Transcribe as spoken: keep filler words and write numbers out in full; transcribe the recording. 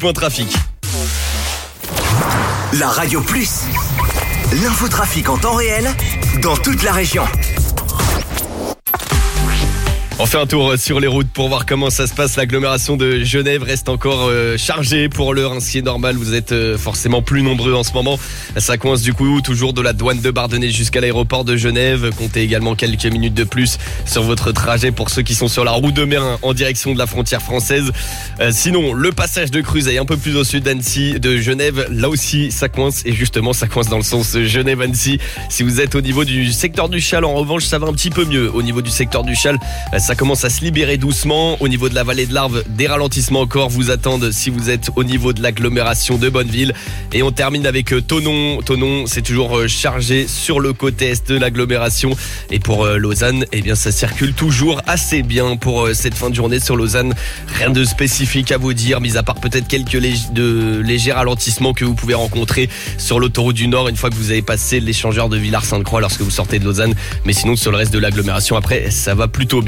Point trafic. La Radio Plus, l'infotrafic en temps réel dans toute la région. On fait un tour sur les routes pour voir comment ça se passe. L'agglomération de Genève reste encore euh, chargée pour l'heure, ce qui est normal. Vous êtes euh, forcément plus nombreux en ce moment. Ça coince du coup toujours de la douane de Bardonnay jusqu'à l'aéroport de Genève. Comptez également quelques minutes de plus sur votre trajet pour ceux qui sont sur la route de Mérin en direction de la frontière française. Euh, sinon, le passage de Creuset un peu plus au sud d'Annecy, de Genève, là aussi ça coince. Et justement, ça coince dans le sens Genève-Annecy. Si vous êtes au niveau du secteur du Chal, en revanche, ça va un petit peu mieux. Au niveau du secteur du Chal, ça commence à se libérer doucement. Au niveau de la vallée de l'Arve, des ralentissements encore vous attendent si vous êtes au niveau de l'agglomération de Bonneville. Et on termine avec Thonon. Thonon, c'est toujours chargé sur le côté est de l'agglomération. Et pour Lausanne, eh bien ça circule toujours assez bien pour cette fin de journée sur Lausanne. Rien de spécifique à vous dire, mis à part peut-être quelques lég- de légers ralentissements que vous pouvez rencontrer sur l'autoroute du Nord une fois que vous avez passé l'échangeur de Villars-Sainte-Croix lorsque vous sortez de Lausanne. Mais sinon, sur le reste de l'agglomération, après, ça va plutôt bien.